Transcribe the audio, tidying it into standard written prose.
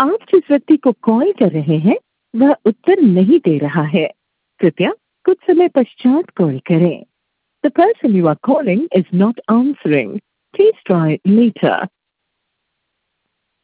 आप जिस व्यक्ति को कॉल कर रहे हैं वह उत्तर नहीं दे रहा है। कृपया कुछ समय पश्चात कॉल करें। The person you are calling is not answering. Please try later.